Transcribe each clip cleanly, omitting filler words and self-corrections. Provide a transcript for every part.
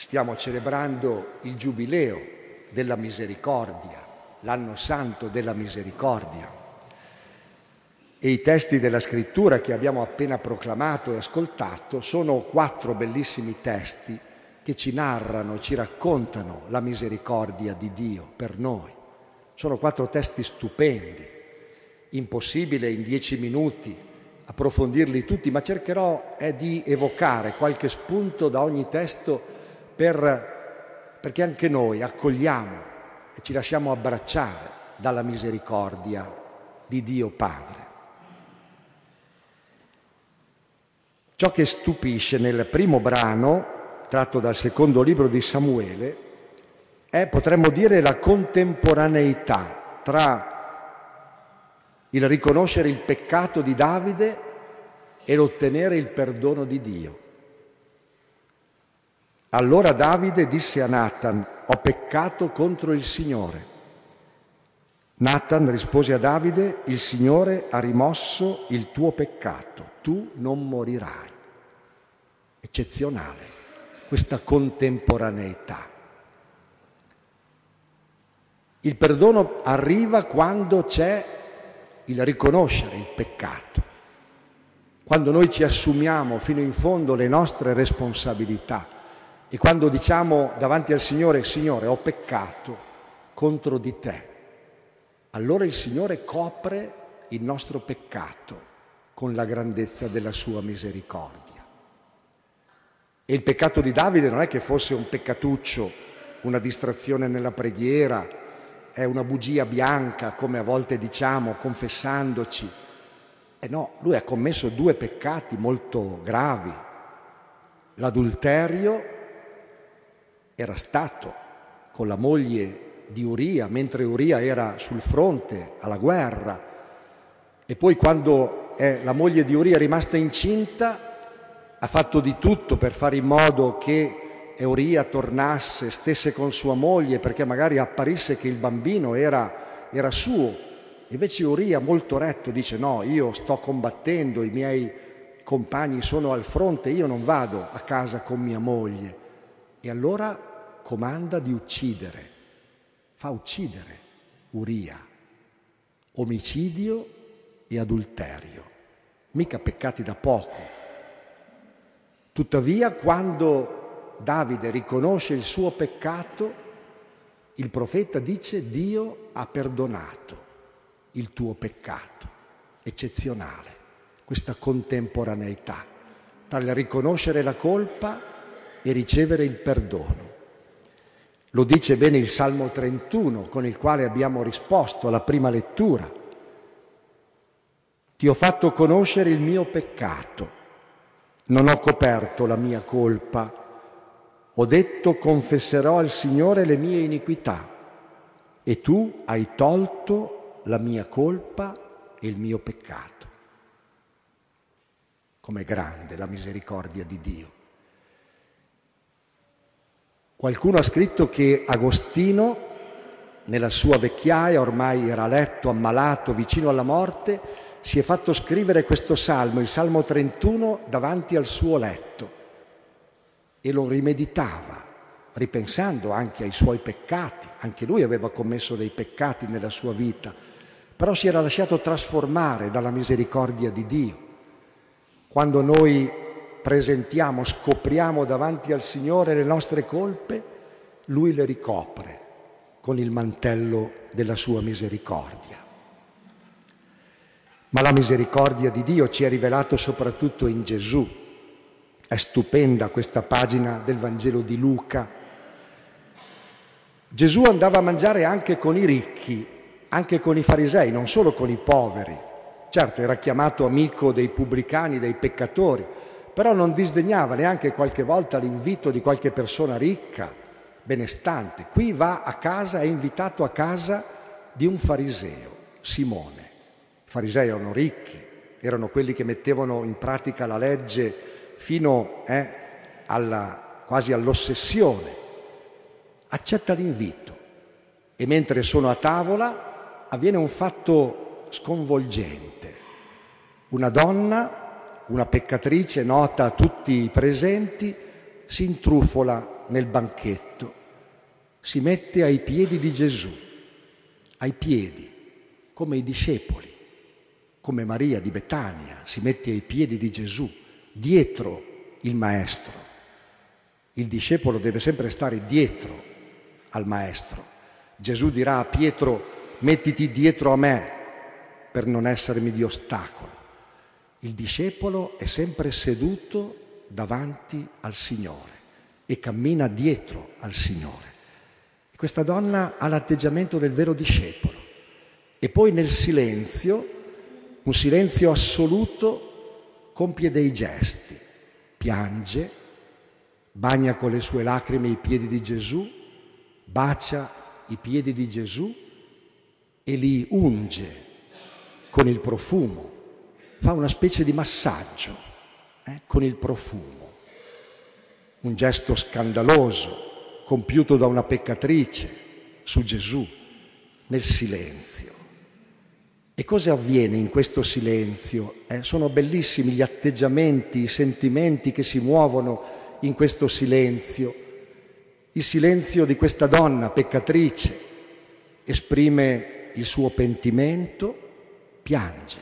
Stiamo celebrando il Giubileo della Misericordia, l'anno santo della Misericordia. E i testi della Scrittura che abbiamo appena proclamato e ascoltato sono 4 bellissimi testi che ci narrano, ci raccontano la misericordia di Dio per noi. Sono 4 testi stupendi, impossibile in 10 minuti approfondirli tutti, ma cercherò di evocare qualche spunto da ogni testo perché anche noi accogliamo e ci lasciamo abbracciare dalla misericordia di Dio Padre. Ciò che stupisce nel primo brano, tratto dal secondo libro di Samuele, è, potremmo dire, la contemporaneità tra il riconoscere il peccato di Davide e l'ottenere il perdono di Dio. Allora Davide disse a Natan: ho peccato contro il Signore. Natan rispose a Davide: il Signore ha rimosso il tuo peccato, tu non morirai. Eccezionale questa contemporaneità. Il perdono arriva quando c'è il riconoscere il peccato, quando noi ci assumiamo fino in fondo le nostre responsabilità e quando diciamo davanti al Signore: Signore, ho peccato contro di te. Allora il Signore copre il nostro peccato con la grandezza della sua misericordia. E il peccato di Davide non è che fosse un peccatuccio, una distrazione nella preghiera, è una bugia bianca, come a volte diciamo, confessandoci. E no, lui ha commesso 2 peccati molto gravi. L'adulterio era stato con la moglie di Uria, mentre Uria era sul fronte alla guerra. E poi quando la moglie di Uria è rimasta incinta, ha fatto di tutto per fare in modo che Uria tornasse, stesse con sua moglie, perché magari apparisse che il bambino era suo. Invece Uria, molto retto, dice: no, io sto combattendo, i miei compagni sono al fronte, io non vado a casa con mia moglie. E allora comanda di uccidere, fa uccidere Uria. Omicidio e adulterio, mica peccati da poco. Tuttavia, quando Davide riconosce il suo peccato, il profeta dice: Dio ha perdonato il tuo peccato. Eccezionale questa contemporaneità tra il riconoscere la colpa e ricevere il perdono. Lo dice bene il Salmo 31, con il quale abbiamo risposto alla prima lettura. Ti ho fatto conoscere il mio peccato, non ho coperto la mia colpa. Ho detto: confesserò al Signore le mie iniquità, e tu hai tolto la mia colpa e il mio peccato. Com'è grande la misericordia di Dio. Qualcuno ha scritto che Agostino, nella sua vecchiaia, ormai era a letto, ammalato, vicino alla morte, si è fatto scrivere questo salmo, il Salmo 31, davanti al suo letto e lo rimeditava, ripensando anche ai suoi peccati. Anche lui aveva commesso dei peccati nella sua vita, però si era lasciato trasformare dalla misericordia di Dio. Quando noi presentiamo, scopriamo davanti al Signore le nostre colpe, Lui le ricopre con il mantello della sua misericordia. Ma la misericordia di Dio ci è rivelato soprattutto in Gesù. È stupenda questa pagina del Vangelo di Luca. Gesù andava a mangiare anche con i ricchi, anche con i farisei, non solo con i poveri. Certo, era chiamato amico dei pubblicani, dei peccatori, però non disdegnava neanche qualche volta l'invito di qualche persona ricca, benestante. Qui va a casa, è invitato a casa di un fariseo, Simone. I farisei erano ricchi, erano quelli che mettevano in pratica la legge fino quasi all'ossessione. Accetta l'invito e mentre sono a tavola avviene un fatto sconvolgente. Una donna, una peccatrice nota a tutti i presenti, si intrufola nel banchetto, si mette ai piedi di Gesù, ai piedi, come i discepoli, come Maria di Betania, si mette ai piedi di Gesù, dietro il Maestro. Il discepolo deve sempre stare dietro al Maestro. Gesù dirà a Pietro: mettiti dietro a me per non essermi di ostacolo. Il discepolo è sempre seduto davanti al Signore e cammina dietro al Signore. E questa donna ha l'atteggiamento del vero discepolo. E poi nel silenzio, un silenzio assoluto, compie dei gesti, piange, bagna con le sue lacrime i piedi di Gesù, bacia i piedi di Gesù e li unge con il profumo, fa una specie di massaggio con il profumo. Un gesto scandaloso, compiuto da una peccatrice su Gesù, nel silenzio. E cosa avviene in questo silenzio? Sono bellissimi gli atteggiamenti, i sentimenti che si muovono in questo silenzio. Il silenzio di questa donna peccatrice esprime il suo pentimento, piange.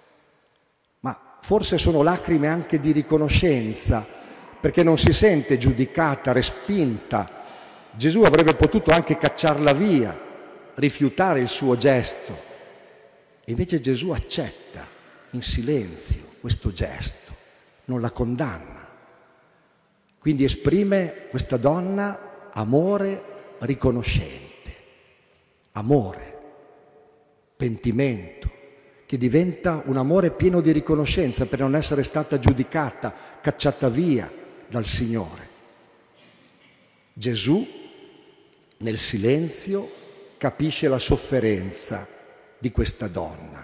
Ma forse sono lacrime anche di riconoscenza, perché non si sente giudicata, respinta. Gesù avrebbe potuto anche cacciarla via, rifiutare il suo gesto. E invece Gesù accetta in silenzio questo gesto, non la condanna. Quindi esprime questa donna amore riconoscente, amore, pentimento, che diventa un amore pieno di riconoscenza per non essere stata giudicata, cacciata via dal Signore. Gesù, nel silenzio, capisce la sofferenza di questa donna,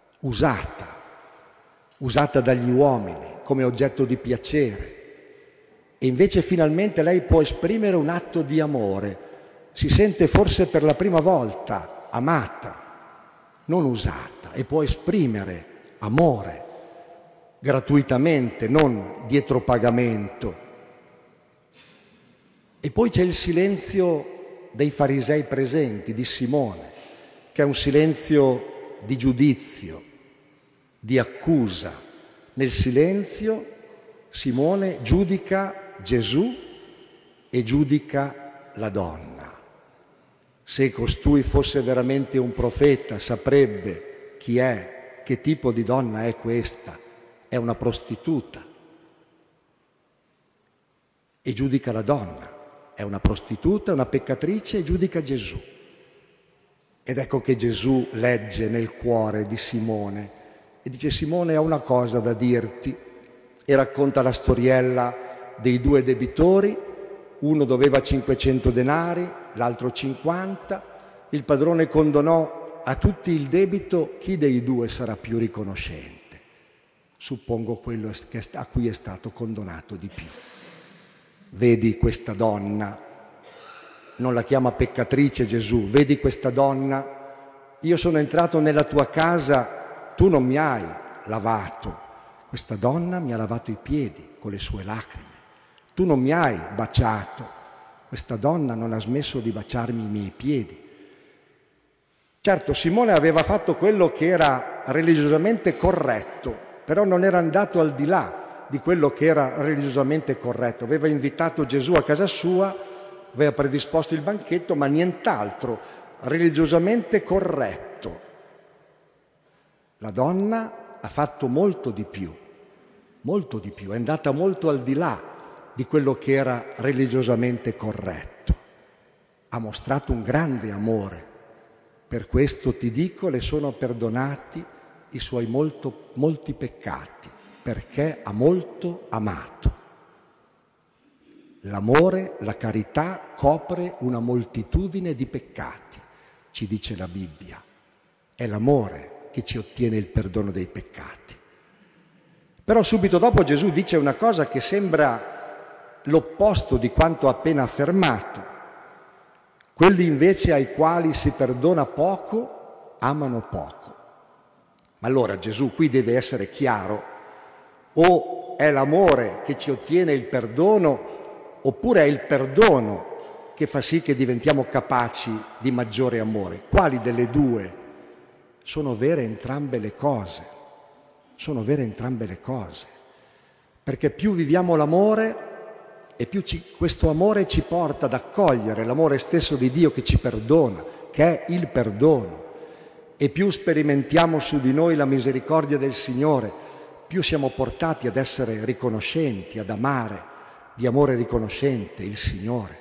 usata dagli uomini come oggetto di piacere. E invece finalmente lei può esprimere un atto di amore, si sente forse per la prima volta amata, non usata, e può esprimere amore gratuitamente, non dietro pagamento. E poi c'è il silenzio dei farisei presenti, di Simone, che è un silenzio di giudizio, di accusa. Nel silenzio Simone giudica Gesù e giudica la donna. Se costui fosse veramente un profeta, saprebbe chi è, che tipo di donna è questa. È una prostituta. E giudica la donna. È una prostituta, una peccatrice, e giudica Gesù. Ed ecco che Gesù legge nel cuore di Simone e dice: Simone, ho una cosa da dirti. E racconta la storiella dei due debitori. Uno doveva 500 denari, l'altro 50. Il padrone condonò a tutti il debito. Chi dei due sarà più riconoscente? Suppongo quello a cui è stato condonato di più. Vedi questa donna, non la chiama peccatrice Gesù, vedi questa donna, io sono entrato nella tua casa, tu non mi hai lavato, questa donna mi ha lavato i piedi con le sue lacrime, tu non mi hai baciato, questa donna non ha smesso di baciarmi i miei piedi. Certo, Simone aveva fatto quello che era religiosamente corretto, però non era andato al di là di quello che era religiosamente corretto. Aveva invitato Gesù a casa sua, aveva predisposto il banchetto, ma nient'altro religiosamente corretto. La donna ha fatto molto di più, è andata molto al di là di quello che era religiosamente corretto. Ha mostrato un grande amore. Per questo ti dico, le sono perdonati i suoi molti peccati, perché ha molto amato. L'amore, la carità copre una moltitudine di peccati, ci dice la Bibbia. È l'amore che ci ottiene il perdono dei peccati. Però subito dopo Gesù dice una cosa che sembra l'opposto di quanto appena affermato. Quelli invece ai quali si perdona poco, amano poco. Ma allora Gesù qui deve essere chiaro: o è l'amore che ci ottiene il perdono, oppure è il perdono che fa sì che diventiamo capaci di maggiore amore? Quali delle due? Sono vere entrambe le cose. Sono vere entrambe le cose. Perché più viviamo l'amore e più questo amore ci porta ad accogliere l'amore stesso di Dio che ci perdona, che è il perdono. E più sperimentiamo su di noi la misericordia del Signore, più siamo portati ad essere riconoscenti, ad amare, di amore riconoscente il Signore.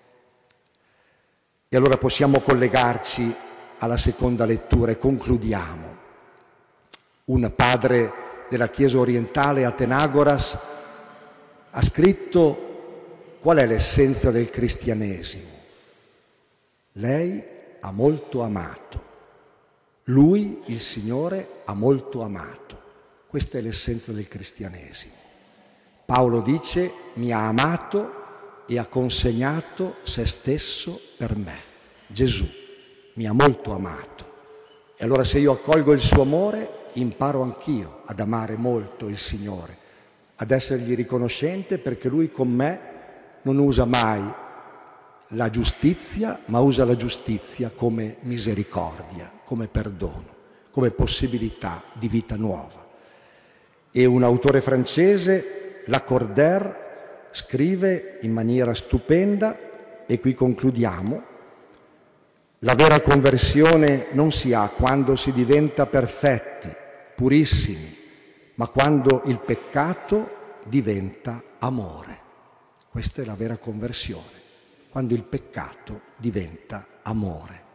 E allora possiamo collegarci alla seconda lettura e concludiamo. Un padre della Chiesa orientale, Athenagoras, ha scritto qual è l'essenza del cristianesimo. Lei ha molto amato. Lui, il Signore, ha molto amato. Questa è l'essenza del cristianesimo. Paolo dice: mi ha amato e ha consegnato se stesso per me. Gesù mi ha molto amato. E allora se io accolgo il suo amore, imparo anch'io ad amare molto il Signore, ad essergli riconoscente, perché Lui con me non usa mai la giustizia, ma usa la giustizia come misericordia, come perdono, come possibilità di vita nuova. E un autore francese, Lacordaire, scrive in maniera stupenda, e qui concludiamo: la vera conversione non si ha quando si diventa perfetti, purissimi, ma quando il peccato diventa amore. Questa è la vera conversione, quando il peccato diventa amore.